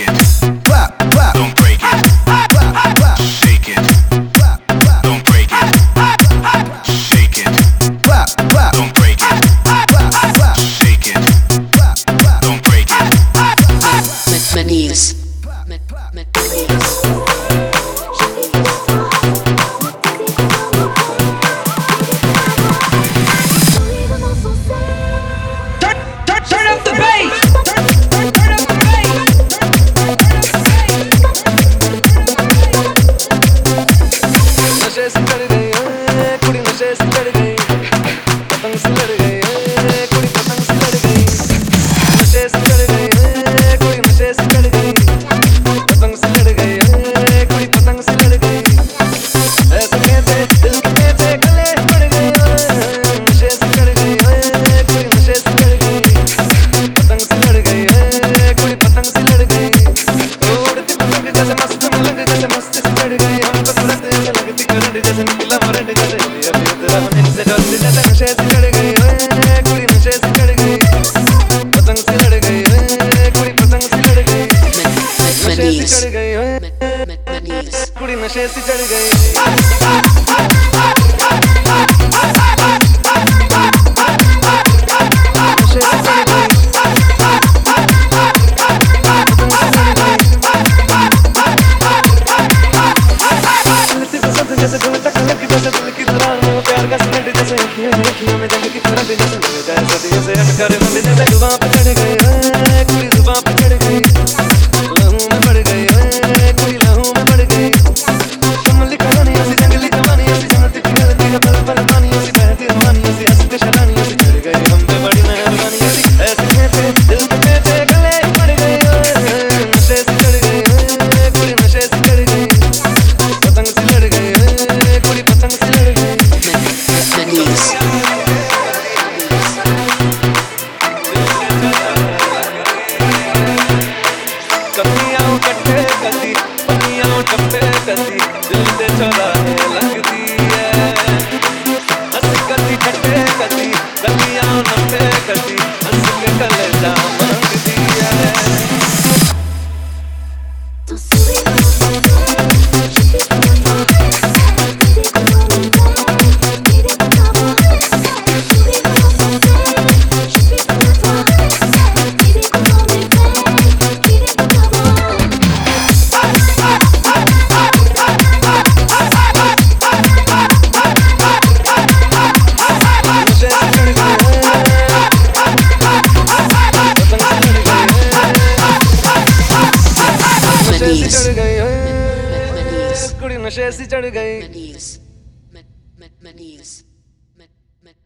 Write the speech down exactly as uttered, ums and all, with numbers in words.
it, clap, clap, don't break it, clap, clap, shake it, clap, clap, don't break it, shake it, clap, clap, don't break it, clap, clap, shake it, clap, clap, don't break it. My knees. कुड़ी नशे से चढ़ गई जैसे दिल तक लगी जैसे दिल की तरह प्यार का सिमट जैसे अखियों में जंग की तरह जैसे जैसे जैसे अटकर मन जैसे जुबान पे चढ़ गई कुड़ी जुबान पे चढ़ गई लहू में बढ़ गई कुड़ी लहू में बढ़ गई कमली कहानी ऐसी जंगली जवानी ऐसी जन्नत की गलती है पल पल पानी ऐसी बहती रवानी ऐसी हंसते शरानी ऐसी चढ़ गई हम पे बड़ी मेहरबानी ऐसी ऐसे कहते दिल पे कहते गले पड़ गई नशे से चढ़ गई कुड़ी नशे से चढ़ गई पतंग से लड़ गई कुड़ी पतंग से लड़ गई कमियां कट्टे कदी पनियां टप्पे कदी दिल दे चौराहे लगदी है हंस कदी कट्टे कदी गलियां नप्पे कदी हंस के कलेजा मांगदी है चढ़ गई कुड़ी नशे से चढ़ गई।